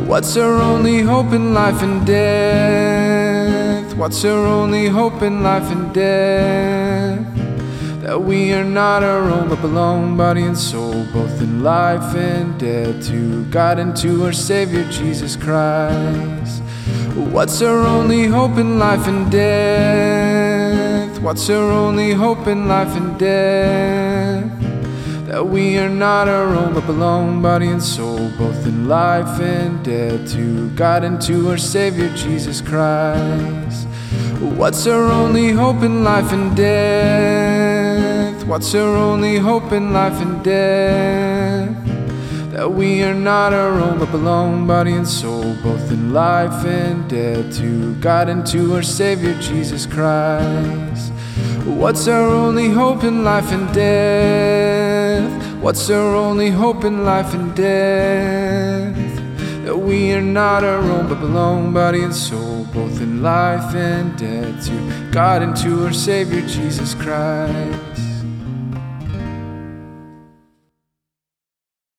What's our only hope in life and death? What's our only hope in life and death? That we are not our own but belong, body and soul, both in life and death, to God and to our Savior Jesus Christ. What's our only hope in life and death? What's our only hope in life and death? That we are not our own but belong, body and soul, both in life and death, to God and to our Savior Jesus Christ. What's our only hope in life and death? What's our only hope in life and death? That we are not our own but belong, body and soul, both in life and death, to God and to our Savior Jesus Christ. What's our only hope in life and death? What's our only hope in life and death? That we are not our own but belong, body and soul, both in life and death, to God and to our Savior Jesus Christ.